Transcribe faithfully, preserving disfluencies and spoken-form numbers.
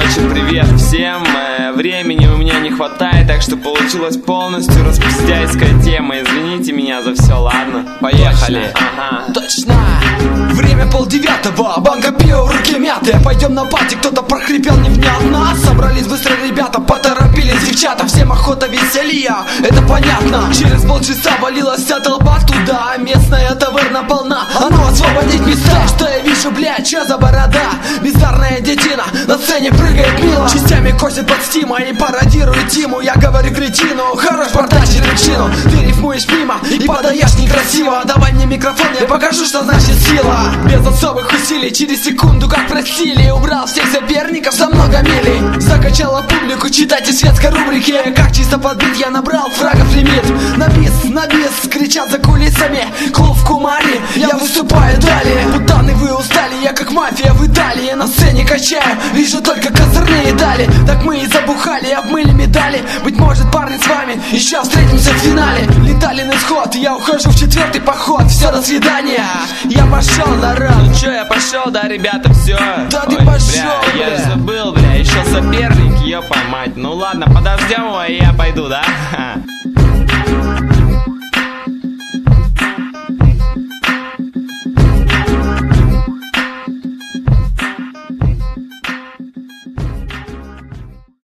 Короче, привет всем. Времени у меня не хватает, так что получилась полностью распиздяйская тема. Извините меня за все, ладно? Поехали. Точно, ага. Точно. Время полдевятого, банка пива в руке мятая. Пойдем на пати, кто-то прохрипел невнятно. Собрались быстро ребята, поторопились девчата. Всем охота веселья, это понятно. Через полчаса валилась вся толпа туда. Местная таверна полна, а ну освободить места. Что я вижу, блядь, чё за борода? Bizarная детина на сцене прыгает мило. Частями косит под стима и пародирует Тиму. Я говорю кретину, хорош портачить речину. Ты рифмуешь мимо и подаешь некрасиво. Давай мне микрофон, я покажу, что значит сила. Без особых усилий, через секунду, как просили, убрал всех соперников за много милей. Закачала публику, читайте светской рубрики. Как чисто подбить, я набрал фрагов лимит. На бис, на бис, кричат за кулисами. Клуб в Кумаре, я выступаю далее. Путаны, вы устали, я как мафия в Италии. На сцене качаю, вижу только козырные дали. Так мы и забухали, обмыли медали. Быть может, парни, с вами еще встретимся в финале. Летали на исход, я ухожу в четвертый поход. Все, до свидания, я пошел, народ. Ну чё, я пошел, да, ребята, все. Да ты пошел, бля, бля. я же забыл, бля, еще соперник, ёпа мать. Ну ладно, подождем его, и я пойду, да?